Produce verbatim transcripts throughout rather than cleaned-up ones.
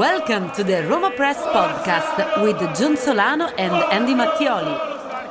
Welcome to the Roma Press podcast with John Solano and Andy Mattioli.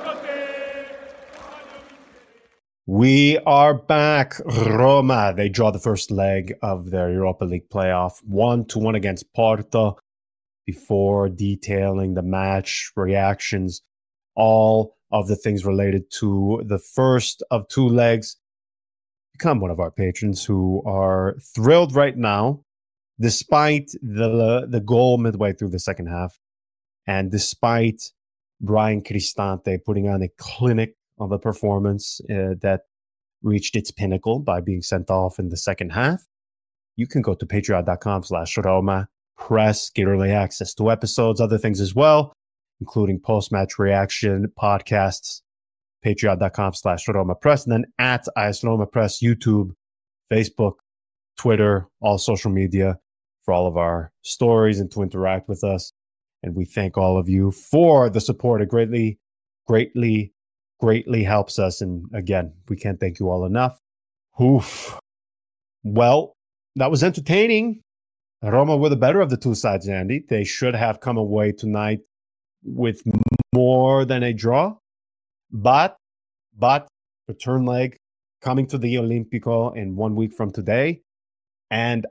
We are back. Roma, they draw the first leg of their Europa League playoff, one to one against Porto. Before detailing the match, reactions, all of the things related to the first of two legs, become one of our patrons who are thrilled right now, despite the the goal midway through the second half, and despite Bryan Cristante putting on a clinic of a performance uh, that reached its pinnacle by being sent off in the second half. You can go to patreon.com slash Roma Press, get early access to episodes, other things as well, including post-match reaction podcasts, patreon.com slash Roma Press, and then at I S Roma Press, YouTube, Facebook, Twitter, all social media for all of our stories and to interact with us. And we thank all of you for the support. It greatly, greatly, greatly helps us. And again, we can't thank you all enough. Oof. Well, that was entertaining. Roma were the better of the two sides, Andy. They should have come away tonight with more than a draw. But, but, return leg coming to the Olimpico in one week from today. And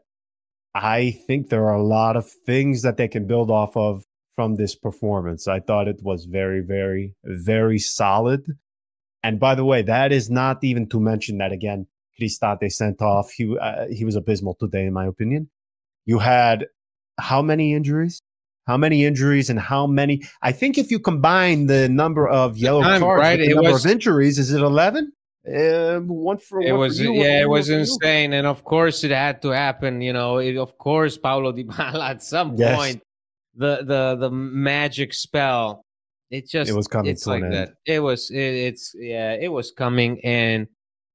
I think there are a lot of things that they can build off of from this performance. I thought it was very, very, very solid. And by the way, that is not even to mention that, again, Cristante sent off. He, uh, he was abysmal today, in my opinion. You had how many injuries? How many injuries and how many? I think if you combine the number of yellow time, cards right? with the It number was, of injuries, is it eleven? Uh, one for it one was for you, yeah, it one was for you. insane, and of course it had to happen. You know, it, of course Paulo Dybala at some Yes. point the the the magic spell. It just It was coming it's to like an that. end. It was it, it's yeah, it was coming, and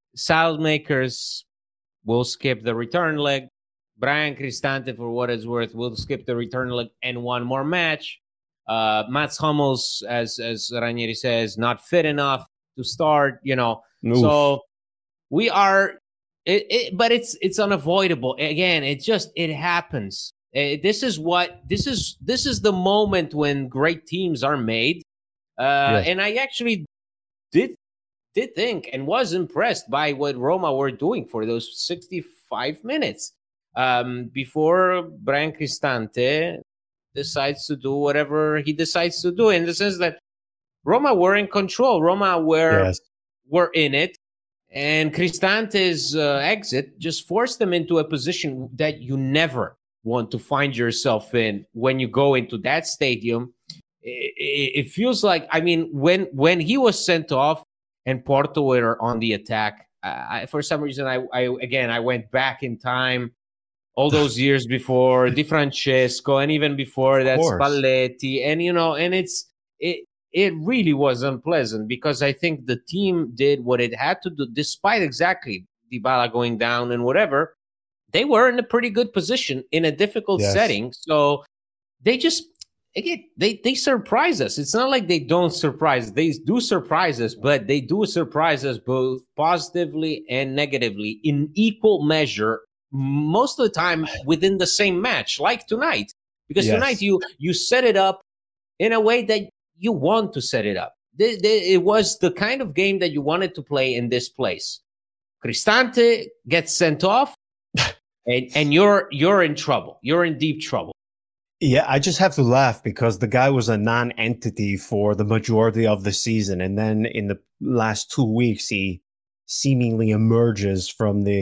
Saelmakers will skip the return leg. Bryan Cristante, for what it's worth, will skip the return leg and one more match. Uh, Mats Hummels, as as Ranieri says, not fit enough to start. You know, Oof. so we are. It, it, but it's it's unavoidable. Again, it just it happens. Uh, this is what this is. This is the moment when great teams are made. Uh, Yes. And I actually did did think and was impressed by what Roma were doing for those sixty-five minutes. Um, before Bryan Cristante decides to do whatever he decides to do, in the sense that Roma were in control. Roma were Yes. were in it, and Cristante's uh, exit just forced them into a position that you never want to find yourself in when you go into that stadium. It, it, it feels like, I mean, when when he was sent off and Porto were on the attack, I, for some reason, I, I again I went back in time. All those years before Di Francesco, and even before Of that course. Spalletti, and you know, and it's it it really was unpleasant because I think the team did what it had to do, despite exactly Dybala going down and whatever. They were in a pretty good position in a difficult Yes. setting, so they just again they they surprise us. It's not like they don't surprise; they do surprise us, but they do surprise us both positively and negatively in equal measure. Most of the time within the same match, like tonight, because Yes. tonight you you set it up in a way that you want to set it up. The, the, it was the kind of game that you wanted to play in this place. Cristante gets sent off, and, and you're you're in trouble. You're in deep trouble. Yeah, I just have to laugh because the guy was a non-entity for the majority of the season. And then in the last two weeks, he seemingly emerges from the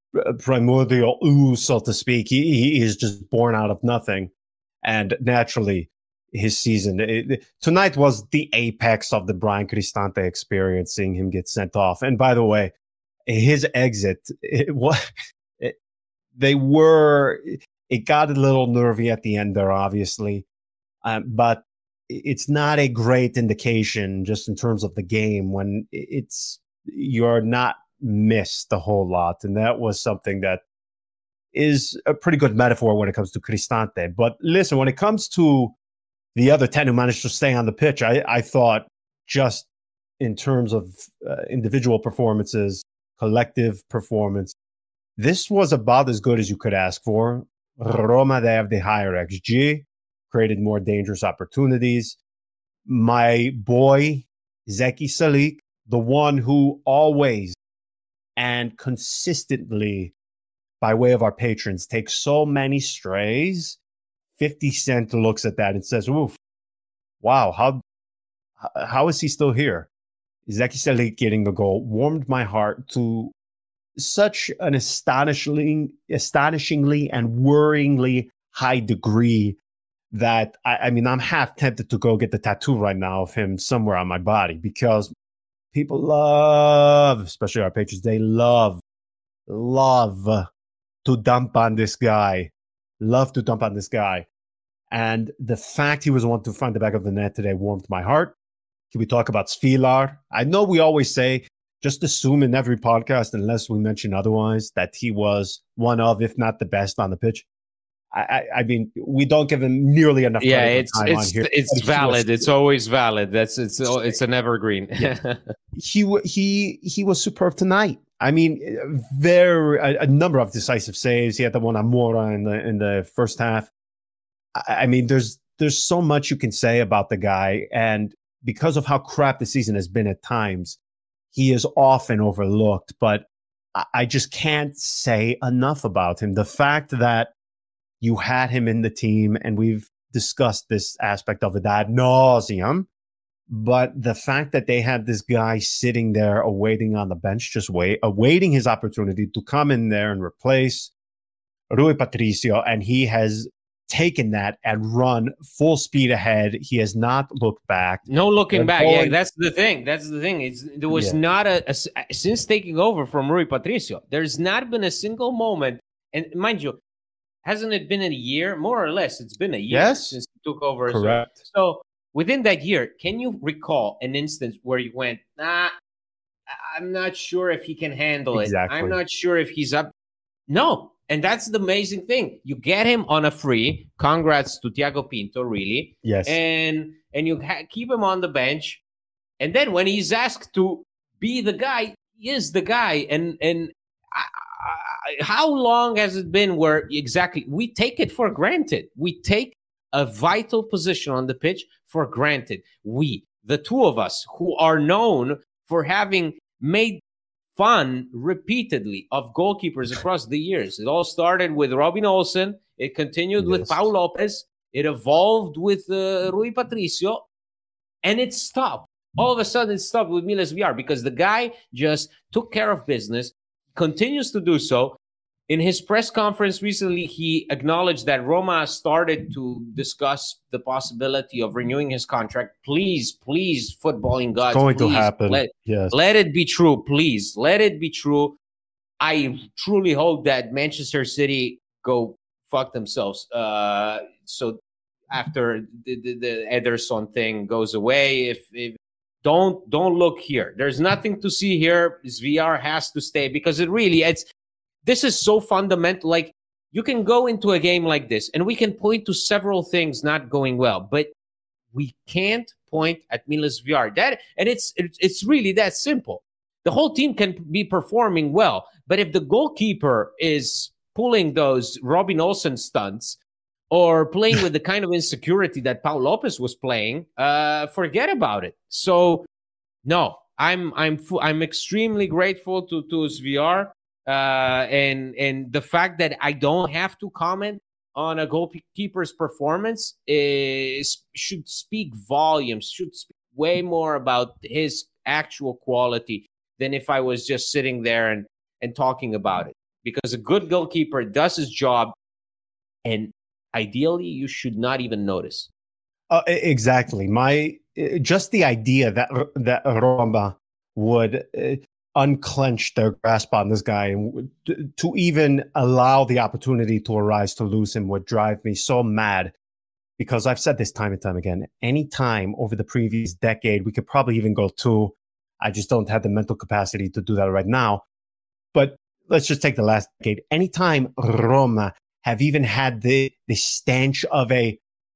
primordial ooze, so to speak. He, he is just born out of nothing. And naturally, his season it, tonight was the apex of the Bryan Cristante experience, seeing him get sent off. And by the way, his exit, it, what, it, they were, it got a little nervy at the end there, obviously. Um, but it's not a great indication just in terms of the game when it's, you're not missed a whole lot. And that was something that is a pretty good metaphor when it comes to Cristante. But listen, when it comes to the other ten who managed to stay on the pitch, I, I thought just in terms of uh, individual performances, collective performance, this was about as good as you could ask for. Roma, they have the higher X G, created more dangerous opportunities. My boy, Zeki Salik, the one who always and consistently, by way of our patrons, takes so many strays. fifty Cent looks at that and says, oof, wow, how how is he still here? Zeki Salik getting the goal warmed my heart to such an astonishingly, astonishingly and worryingly high degree that, I, I mean, I'm half tempted to go get the tattoo right now of him somewhere on my body, because people love, especially our patrons, they love, love to dump on this guy. Love to dump on this guy. And the fact he was the one to find the back of the net today warmed my heart. Can we talk about Svilar? I know we always say, just assume in every podcast, unless we mention otherwise, that he was one of, if not the best on the pitch. I, I, I mean, we don't give him nearly enough. Yeah, it's time it's on here. it's valid. Was, it's always valid. That's it's it's an evergreen. Yeah. he he he was superb tonight. I mean, very a, a number of decisive saves. He had the one on Mora in the in the first half. I, I mean, there's there's so much you can say about the guy, and because of how crap the season has been at times, he is often overlooked. But I, I just can't say enough about him. The fact that you had him in the team, and we've discussed this aspect of it ad nauseum, but the fact that they had this guy sitting there awaiting on the bench, just wait, awaiting his opportunity to come in there and replace Rui Patricio, and he has taken that and run full speed ahead. He has not looked back. No looking They're back. going, yeah, that's the thing. That's the thing. It's, there was yeah. not a, a since taking over from Rui Patricio, there's not been a single moment. And mind you, hasn't it been a year? More or less, it's been a year yes. since he took over. Correct. So, so within that year, can you recall an instance where you went, nah, I'm not sure if he can handle exactly. it. I'm not sure if he's up. No. And that's the amazing thing. You get him on a free. Congrats to Thiago Pinto, really. Yes. And and you ha- keep him on the bench. And then when he's asked to be the guy, he is the guy. And and I, I, how long has it been where exactly we take it for granted? We take a vital position on the pitch for granted. We, the two of us, who are known for having made fun repeatedly of goalkeepers across the years. It all started with Robin Olsen. It continued yes. with Pau Lopez. It evolved with uh, Rui Patricio. And it stopped. All of a sudden, it stopped with Miles Villar because the guy just took care of business, continues to do so. In his press conference recently, he acknowledged that Roma started to discuss the possibility of renewing his contract. Please, please, footballing gods, it's going please, to happen. Let, yes. let it be true, please. Let it be true. I truly hope that Manchester City go fuck themselves. Uh, so after the, the, the Ederson thing goes away, if, if don't don't look here. There's nothing to see here. V R has to stay because it really it's. This is so fundamental. Like, you can go into a game like this, and we can point to several things not going well, but we can't point at Miles Villar. That, and it's it's really that simple. The whole team can be performing well, but if the goalkeeper is pulling those Robin Olsen stunts or playing with the kind of insecurity that Pau Lopez was playing, uh, forget about it. So, no, I'm I'm I'm extremely grateful to to Villar. Uh, and and the fact that I don't have to comment on a goalkeeper's performance is should speak volumes, should speak way more about his actual quality than if I was just sitting there and, and talking about it. Because a good goalkeeper does his job, and ideally, you should not even notice. Uh, exactly. My just the idea that that Roma would. Uh, unclench their grasp on this guy and to even allow the opportunity to arise to lose him would drive me so mad, because I've said this time and time again. Any time over the previous decade, we could probably even go two. I just don't have the mental capacity to do that right now. But let's just take the last decade. Anytime Roma have even had the, the stench of a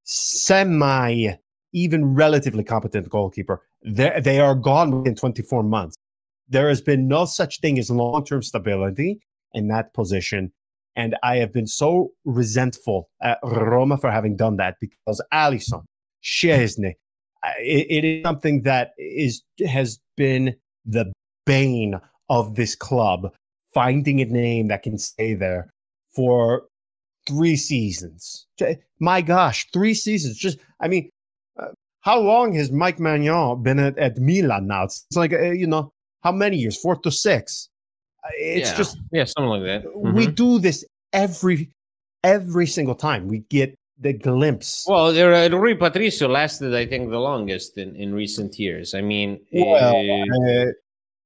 semi, even relatively competent goalkeeper, they are gone within twenty-four months. There has been no such thing as long-term stability in that position. And I have been so resentful at Roma for having done that because Alisson, Szczesny, it, it is something that is has been the bane of this club, finding a name that can stay there for three seasons. My gosh, three seasons. Just, I mean, uh, how long has Mike Maignan been at, at Milan now? It's, it's like, uh, you know, how many years? Four to six. It's yeah. just, yeah, something like that. Mm-hmm. We do this every every single time. We get the glimpse. Well, uh, Rui Patricio lasted, I think, the longest in, in recent years. I mean, well, uh, uh,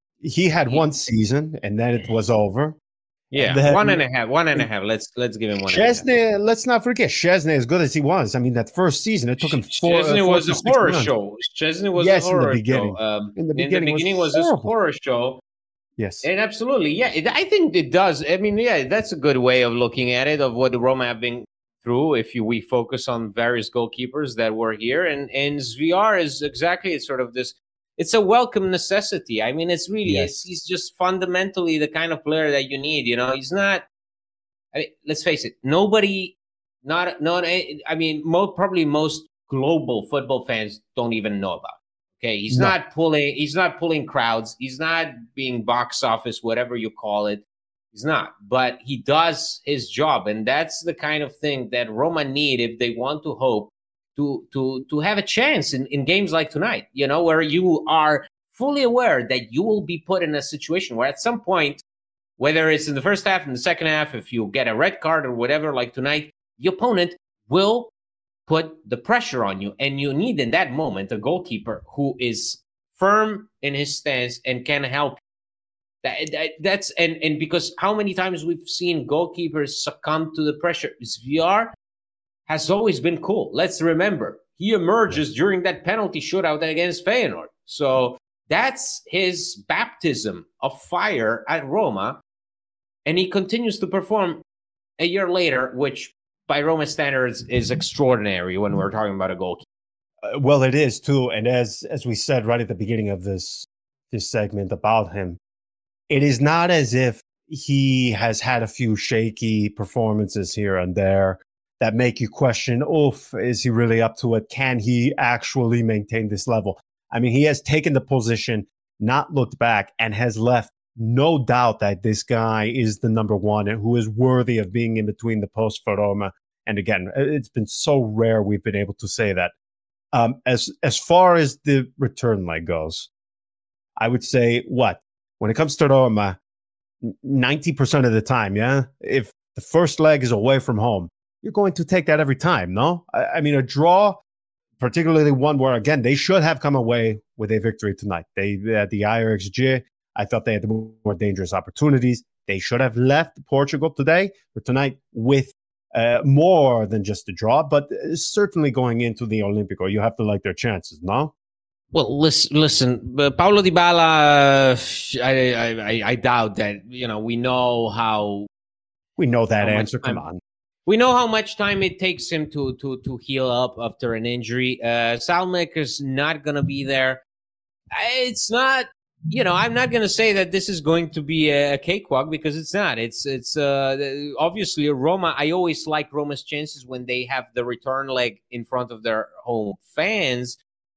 he had he, one season and then it was over. Yeah, then, one and a half. One and a half. Let's let's give him one. Szczesny, and a half. Let's not forget, Szczesny, as good as he was. I mean, that first season, it took him four. Szczesny uh, four was a horror months. show. Szczesny was yes, a horror in the beginning. show. Um, in the beginning, in the beginning was, was a horror show. Yes, and absolutely, yeah. It, I think it does. I mean, yeah, that's a good way of looking at it, of what Roma have been through. If you, we focus on various goalkeepers that were here, and and Sviar is exactly it's sort of this. It's a welcome necessity. I mean, it's really yes. it's, he's just fundamentally the kind of player that you need. You know, he's not. I mean, let's face it. Nobody, not not. I mean, mo- probably most global football fans don't even know about. Okay, he's no. not pulling. He's not pulling crowds. He's not being box office, whatever you call it. He's not. But he does his job, and that's the kind of thing that Roma need if they want to hope to to to have a chance in, in games like tonight. You know, where you are fully aware that you will be put in a situation where at some point, whether it's in the first half, in the second half, if you get a red card or whatever, like tonight, the opponent will put the pressure on you. And you need in that moment a goalkeeper who is firm in his stance and can help. That, that, that's and, and because how many times we've seen goalkeepers succumb to the pressure. Sviar has always been cool. Let's remember, he emerges during that penalty shootout against Feyenoord. So that's his baptism of fire at Roma. And he continues to perform a year later, which by Roma standards is extraordinary when we're talking about a goalkeeper. Uh, well, it is too. And as as we said right at the beginning of this this segment about him, it is not as if he has had a few shaky performances here and there that make you question, oof, is he really up to it? Can he actually maintain this level? I mean, he has taken the position, not looked back, and has left no doubt that this guy is the number one and who is worthy of being in between the posts for Roma. And again, it's been so rare we've been able to say that. Um, as as far as the return leg goes, I would say what? When it comes to Roma, ninety percent of the time, yeah? If the first leg is away from home, you're going to take that every time, no? I, I mean, a draw, particularly one where, again, they should have come away with a victory tonight. They had the I R X G. I thought they had the more dangerous opportunities. They should have left Portugal today or tonight with uh, more than just a draw, but certainly going into the Olympico, you have to like their chances, no? Well, listen, listen uh, Paulo Dybala, uh, I, I, I doubt that, you know, we know how... We know that answer, come on. We know how much time it takes him to to to heal up after an injury. Uh, Salmaker's not going to be there. It's not... You know, I'm not going to say that this is going to be a cakewalk because it's not. It's it's uh, obviously Roma. I always like Roma's chances when they have the return leg in front of their home fans.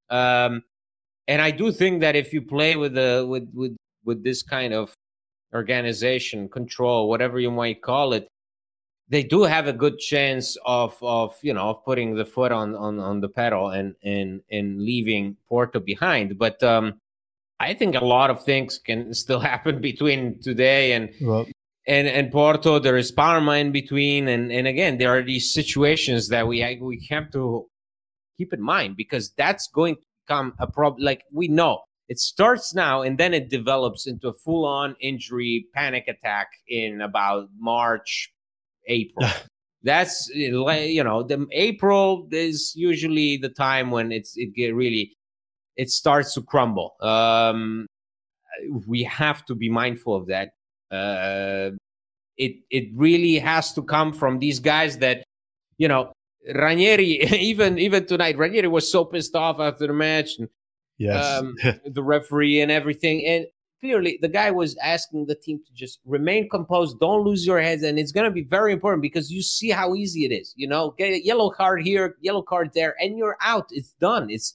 Um, and I do think that if you play with the with with with this kind of organization, control, whatever you might call it, they do have a good chance of of you know of putting the foot on on, on the pedal and and and leaving Porto behind. But um, I think a lot of things can still happen between today and well, and and Porto. There is Parma in between, and and again, there are these situations that we we have to keep in mind because that's going to become a problem. Like we know, it starts now, and then it develops into a full-on injury panic attack in about March, April. That's you know, the April is usually the time when it's it get really. It starts to crumble. Um, we have to be mindful of that. Uh, it it really has to come from these guys that, you know, Ranieri, even even tonight, Ranieri was so pissed off after the match. And, yes. um, the referee and everything. And clearly the guy was asking the team to just remain composed, don't lose your heads, and it's going to be very important because you see how easy it is. You know, get a yellow card here, yellow card there, and you're out. It's done. It's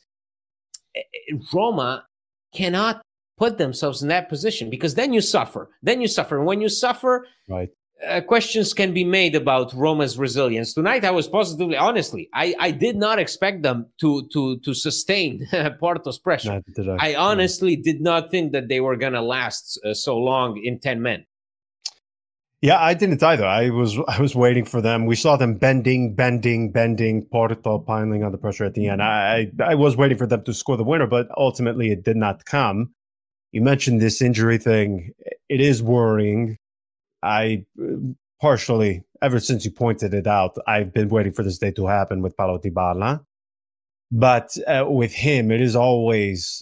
Roma cannot put themselves in that position because then you suffer. Then you suffer. And when you suffer, right. Uh, questions can be made about Roma's resilience. Tonight, I was positively, honestly, I, I did not expect them to to to sustain Porto's pressure. Did I. I honestly yeah. did not think that they were going to last uh, so long in ten men. Yeah, I didn't either. I was I was waiting for them. We saw them bending, bending, bending, Porto piling under pressure at the end. I, I was waiting for them to score the winner, but ultimately it did not come. You mentioned this injury thing. It is worrying. I partially, ever since you pointed it out, I've been waiting for this day to happen with Paulo Dybala. But uh, with him, it is always,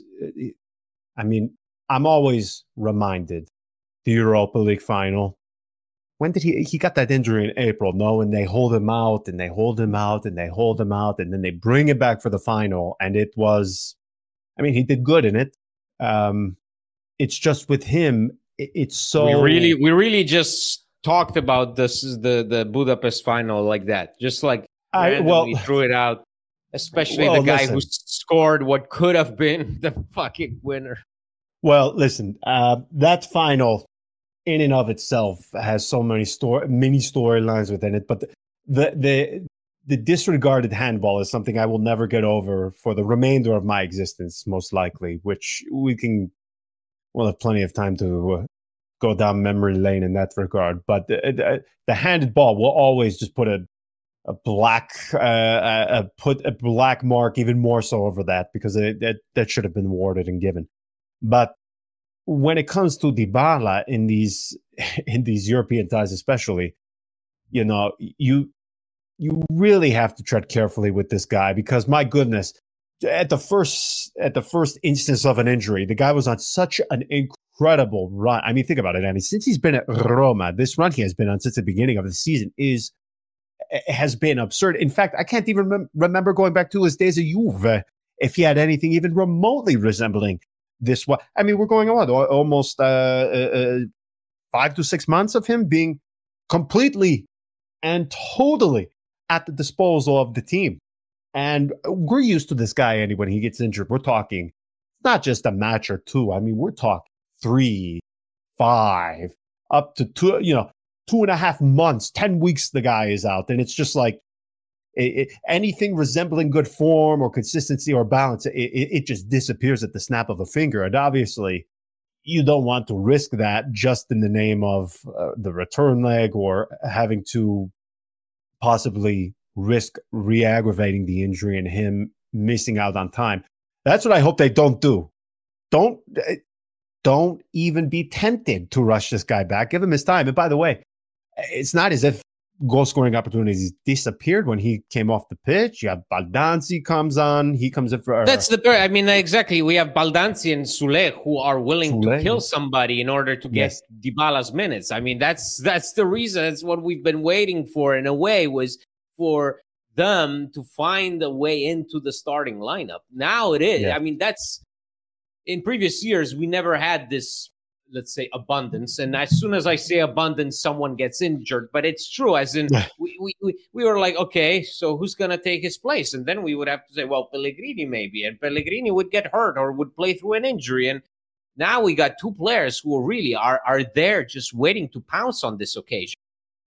I mean, I'm always reminded the Europa League final. When did he, he got that injury in April, no? And they hold him out and they hold him out and they hold him out and then they bring him back for the final. And it was, I mean, he did good in it. Um, it's just with him, it's so we really we really just talked about this the the Budapest final like that, just like I well threw it out, especially well, the guy listen. who scored what could have been the fucking winner. Well, listen, uh, that final in and of itself has so many story mini storylines within it, but the, the the the disregarded handball is something I will never get over for the remainder of my existence, most likely, which we can. We'll have plenty of time to uh, go down memory lane in that regard. But the, the, the handed ball will always just put a a black uh, a, put a black mark even more so over that because it, that that should have been awarded and given. But when it comes to Dybala in these in these European ties, especially, you know, you you really have to tread carefully with this guy because my goodness. At the first at the first instance of an injury, the guy was on such an incredible run. I mean, think about it, Andy. Since he's been at Roma, this run he has been on since the beginning of the season is has been absurd. In fact, I can't even rem- remember going back to his days at Juve if he had anything even remotely resembling this one. I mean, we're going on almost uh, uh, five to six months of him being completely and totally at the disposal of the team. And we're used to this guy, Andy, when he gets injured. We're talking not just a match or two. I mean, we're talking three, five, up to two, you know, two and a half months, ten weeks the guy is out. And it's just like it, it, anything resembling good form or consistency or balance, it, it, it just disappears at the snap of a finger. And obviously, you don't want to risk that just in the name of uh, the return leg or having to possibly risk re-aggravating the injury and him missing out on time. That's what I hope they don't do. Don't don't even be tempted to rush this guy back. Give him his time. And by the way, it's not as if goal-scoring opportunities disappeared when he came off the pitch. You have Baldanzi comes on. He comes in for... That's the... I mean, exactly. We have Baldanzi and Sule who are willing Sule. to kill somebody in order to get yes. Dybala's minutes. I mean, that's that's the reason. That's what we've been waiting for in a way was for them to find a way into the starting lineup. Now it is. Yeah. I mean, that's in previous years, we never had this, let's say, abundance. And as soon as I say abundance, someone gets injured. But it's true, as in we, we, we, we were like, okay, so who's going to take his place? And then we would have to say, well, Pellegrini maybe. And Pellegrini would get hurt or would play through an injury. And now we got two players who really are, are there just waiting to pounce on this occasion.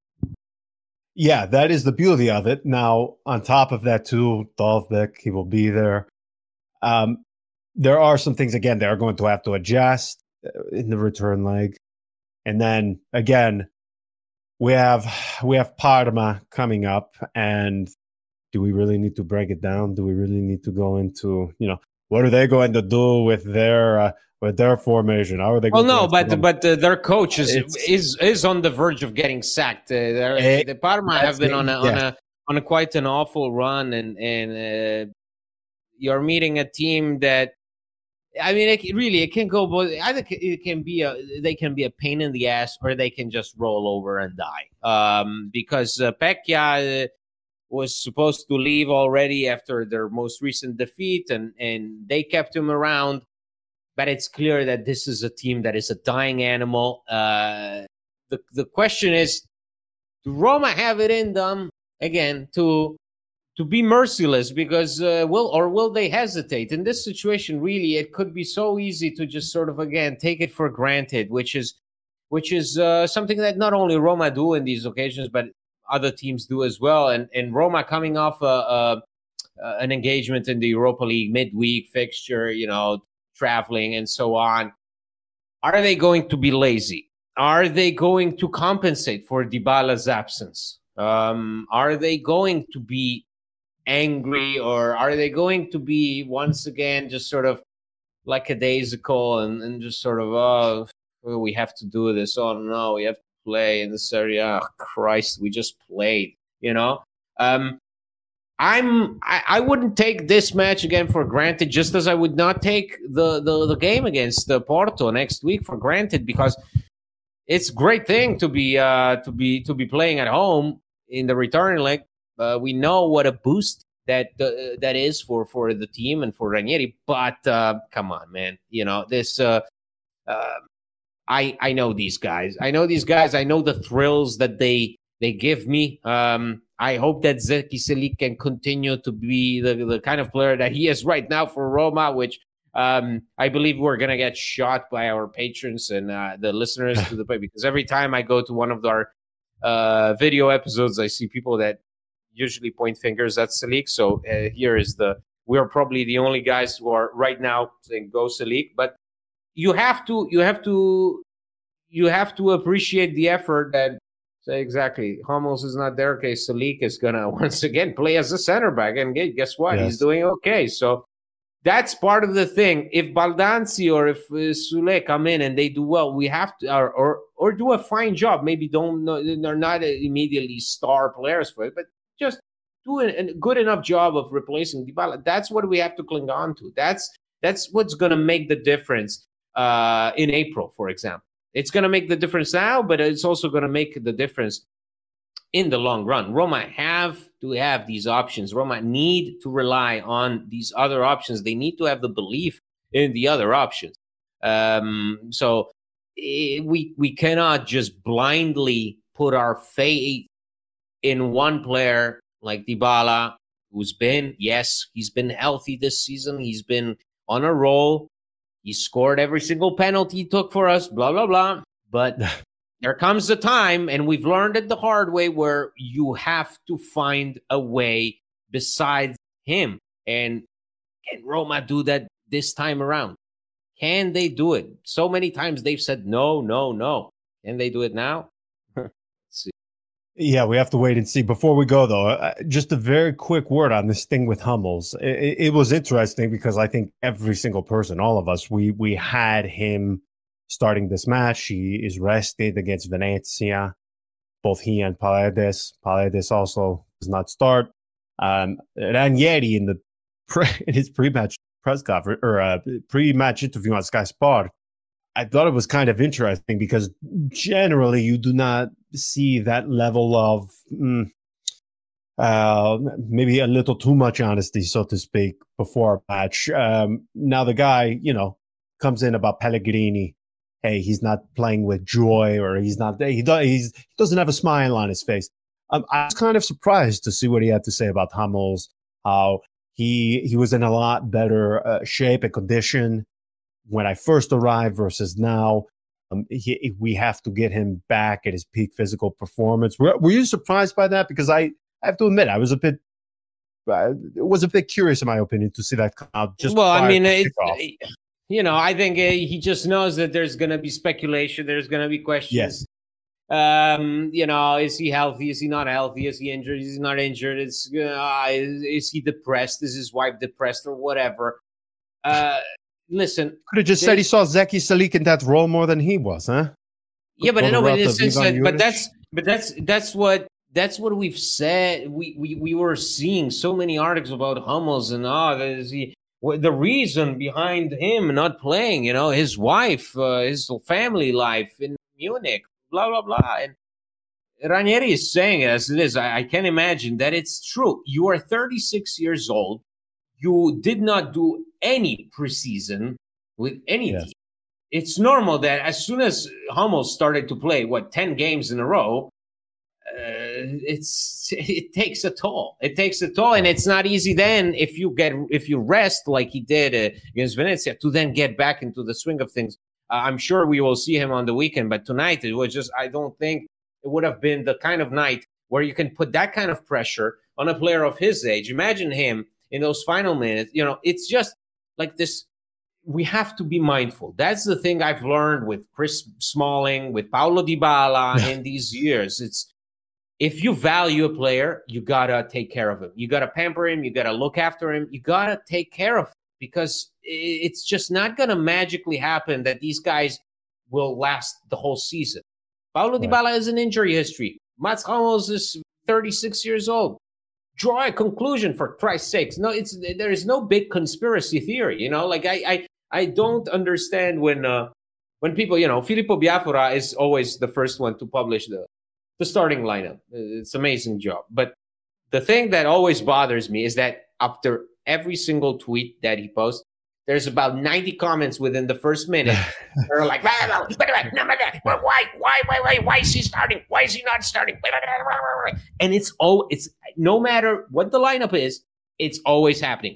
Yeah, that is the beauty of it. Now, on top of that, too, Dolbeck, he will be there. Um, there are some things, again, they are going to have to adjust in the return leg. And then, again, we have we have Parma coming up. And do we really need to break it down? Do we really need to go into, you know, what are they going to do with their uh, with their formation? How are they? Well, going no, to but but uh, their coach is, is is on the verge of getting sacked. Uh, it, the Parma have been on a, yeah. on a on a quite an awful run, and and uh, you're meeting a team that, I mean, it, really, it can go both. Either it can be a they can be a pain in the ass, or they can just roll over and die. Um, because uh, Pecchia uh, was supposed to leave already after their most recent defeat, and and they kept him around. but it's clear that this is a team that is a dying animal. Uh, the the question is, do Roma have it in them again to to be merciless? Because uh, will or will they hesitate in this situation? Really, it could be so easy to just sort of again take it for granted, which is which is uh, something that not only Roma do in these occasions, but other teams do as well. And and Roma coming off a, a, an engagement in the Europa League midweek fixture, you know, traveling and so on. Are they going to be lazy? Are they going to compensate for Dybala's absence? Um, are they going to be angry, or are they going to be once again just sort of like a daisical and, and just sort of, oh, we have to do this. Oh, no, we have to play in this area. Oh, Christ, we just played, you know? Um, I'm, I, I wouldn't take this match again for granted, just as I would not take the, the, the game against the Porto next week for granted, because it's a great thing to be uh, to be to be playing at home in the return leg. Uh, we know what a boost that uh, that is for, for the team and for Ranieri. But uh, come on, man, you know this. Uh, uh, I I know these guys. I know these guys. I know the thrills that they they give me. Um, I hope that Zeki Çelik can continue to be the, the kind of player that he is right now for Roma, which um, I believe we're going to get shot by our patrons and uh, the listeners to the play, because every time I go to one of our uh, video episodes, I see people that usually point fingers at Çelik. So uh, here is the, we're probably the only guys who are right now saying go Çelik, but you have to, you have to, you have to appreciate the effort that, say exactly, Hummels is not there. Okay, Çelik is going to once again play as a center back, and guess what? Yes. He's doing okay. So that's part of the thing. If Baldanzi or if uh, Sule come in and they do well, we have to, or, or or do a fine job. Maybe don't, they're not immediately star players for it, but just do a good enough job of replacing Dybala. That's what we have to cling on to. That's that's what's going to make the difference uh, in April, for example. It's going to make the difference now, but it's also going to make the difference in the long run. Roma have to have these options. Roma need to rely on these other options. They need to have the belief in the other options. Um, so it, we we cannot just blindly put our faith in one player like Dybala, who's been, yes, he's been healthy this season. He's been on a roll. He scored every single penalty he took for us, blah, blah, blah. But there comes a time, and we've learned it the hard way, where you have to find a way besides him. And can Roma do that this time around? Can they do it? So many times they've said no, no, no. Can they do it now? Let's see. Yeah, we have to wait and see. Before we go, though, uh, just a very quick word on this thing with Hummels. It, it was interesting because I think every single person, all of us, we we had him starting this match. He is rested against Venezia. Both he and Paredes. Paredes also does not start. Um, Ranieri in the pre, in his pre-match press conference or uh, pre-match interview on Sky Sport, I thought it was kind of interesting because generally you do not see that level of mm, uh, maybe a little too much honesty, so to speak, before a match. Um, now the guy, you know, comes in about Pellegrini. Hey, he's not playing with joy, or he's not. He, do, he's, he doesn't have a smile on his face. Um, I was kind of surprised to see what he had to say about Hummels. How he he was in a lot better uh, shape and condition when I first arrived versus now. Um, he, we have to get him back at his peak physical performance. Were, were you surprised by that? Because I, I have to admit, I was a bit, uh, it was a bit curious, in my opinion, to see that come out. Just well, I mean, it, you know, I think uh, he just knows that there's going to be speculation. There's going to be questions. Yes. Um, you know, is he healthy? Is he not healthy? Is he injured? Is he not injured? Is uh, is, is he depressed? Is his wife depressed or whatever? Uh, listen, could have just said he saw Zeki Çelik in that role more than he was, huh? Yeah, but no, in a sense that, but that's but that's that's what that's what we've said. We we we were seeing so many articles about Hummels and oh, is he the reason behind him not playing? You know, his wife, uh, his family life in Munich. Blah, blah, blah. And Ranieri is saying it as it is. I, I can imagine that it's true. You are thirty-six years old. You did not do any preseason. with any Yes. team. It's normal that as soon as Hummels started to play, what, ten games in a row, uh, it's it takes a toll. It takes a toll, and it's not easy then if you get if you rest like he did uh, against Venezia to then get back into the swing of things. Uh, I'm sure we will see him on the weekend, but tonight it was just, I don't think it would have been the kind of night where you can put that kind of pressure on a player of his age. Imagine him in those final minutes. You know, it's just like this. We have to be mindful. That's the thing I've learned with Chris Smalling, with Paulo Dybala in these years. It's, if you value a player, you gotta take care of him. You gotta pamper him. You gotta look after him. You gotta take care of him, because it's just not gonna magically happen that these guys will last the whole season. Paulo Right. Dybala has an injury history. Mats Hummels is thirty-six years old. Draw a conclusion, for Christ's sakes. No, it's there is no big conspiracy theory. You know, like I I, I don't understand when uh, when people, you know, Filippo Biafora is always the first one to publish the the starting lineup. It's an amazing job. But the thing that always bothers me is that after every single tweet that he posts, there's about ninety comments within the first minute. They're like, why, why, why, why, why is he starting? Why is he not starting? And it's all, it's no matter what the lineup is, it's always happening.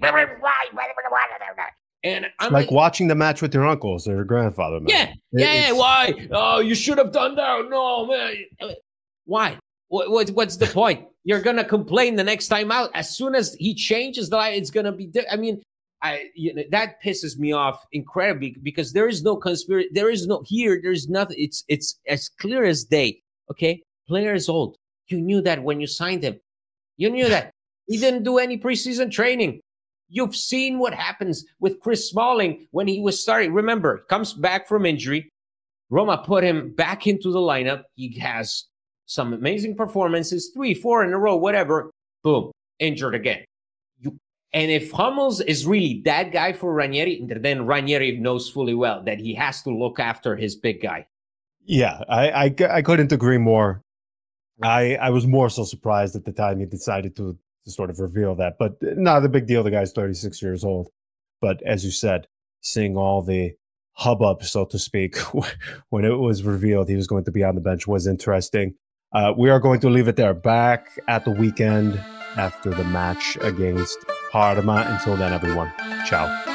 And I'm Like like, watching the match with your uncles or your grandfather. Man. yeah, It- yeah, it's- why? Oh, you should have done that. No, man. Why? What, what, what's the point? You're going to complain the next time out. As soon as he changes the line, it's going to be, di- I mean, I you know, that pisses me off incredibly, because there is no conspiracy. There is no here. There's nothing. It's it's as clear as day. Okay, player is old. You knew that when you signed him. You knew that he didn't do any preseason training. You've seen what happens with Chris Smalling when he was starting. Remember, comes back from injury. Roma put him back into the lineup. He has some amazing performances, three, four in a row, whatever. Boom, injured again. You, and if Hummels is really that guy for Ranieri, then Ranieri knows fully well that he has to look after his big guy. Yeah, I, I, I couldn't agree more. I I was more so surprised at the time he decided to, to sort of reveal that. But not a big deal. The guy's thirty-six years old. But as you said, seeing all the hubbub, so to speak, when it was revealed he was going to be on the bench was interesting. Uh, we are going to leave it there. Back at the weekend after the match against Parma. Until then, everyone, ciao.